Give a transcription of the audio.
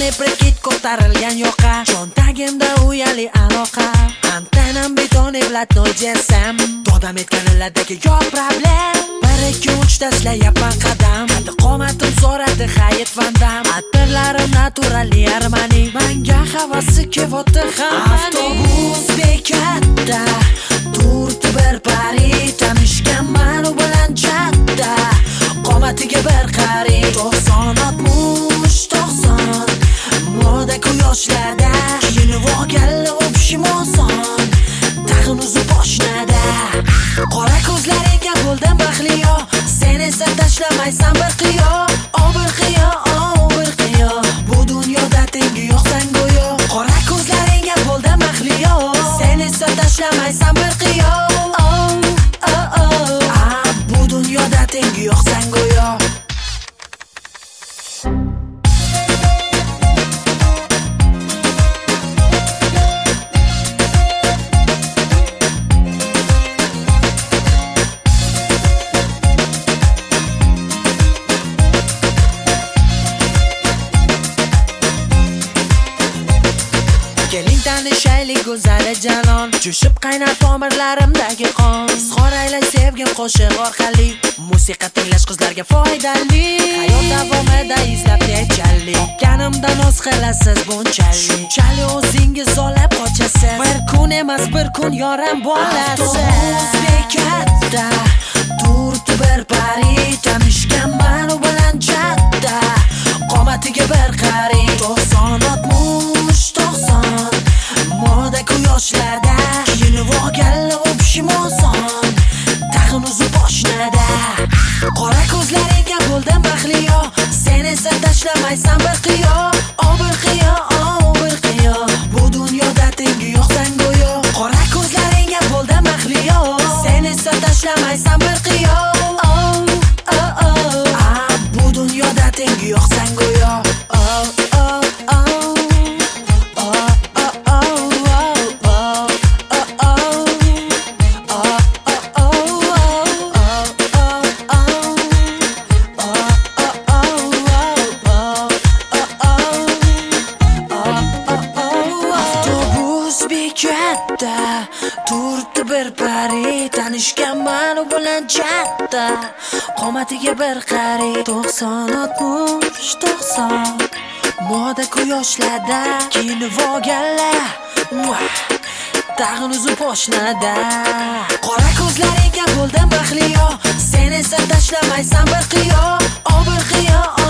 prikit ko'tarilgan yoqa, cho'ntagimda uyali aloqa. Antenam betoni blatnoy jesam, dodam etganilardagi yo'q problem. 1-2-3 tashlayapman qadam, qaddi qomatim so'radi Hayit Vandam. Atirlarim naturali armani, manga havasi kevotti hammaning. Avtobus bekatda turibdi bir pari, tanishganman u bilan chatta, qomatiga bir qari. 90-60-90 moda yoshlarda, kiyinib olganlar o'pishim oson, tag'in uzib boshnada. Qora ko'zlaringga bo'ldim baxliyo, sen esa tashlamaysan bir qiyo. Bir qiyo, bir qiyo, bu dunyoda tengi yo'q san go'yo. Qora ko'zlaringga bo'ldim baxliyo, sen esa tashlamaysan bir qiyo. Bu dunyoda tengi yo'q san go'yo. Keling tanishaylik go'zali janon, jo'shib qaynar tomirlarimdagi qon. Izhor aylay sevgim qo'shiq orqali, musiqa tinglash qizlarga foydali. Hayot davomida izlab nechalik, topganimdan o'z qilasiz bunchalik. Shunchalik o'zingiz olib qochasiz, bir kun emas bir kun yoram bo'lasiz. Avtobus bekatda turibdi bir pari, tanishganman u bilan chatta, qomatiga bir qari. 90-60-90 moda yoshlarda, kiyinib olganlar o'pishim oson, tag'in uzib boshnada. Qora ko'zlaringga bo'ldim baxliyo, sen esa tashlamaysan bir qiyo. Bir qiyo, bir qiyo, bu dunyoda tengi yo'q san go'yo. Qora ko'zlaringga bo'ldim baxliyo, sen esa tashlamaysan bir qiyo. Bu dunyoda tengi yo'q san go'yo. Bekatda turibdi bir pari, tanishganman u bilan chatta, qomatiga bir qari. 90-60-90 moda yoshlarda, kiyinib olganlar tag'in uzib boshnada. Qora ko'zlaringga bo'ldim baxliyo, sen esa tashlamaysan bir qiyo. Bir qiyo,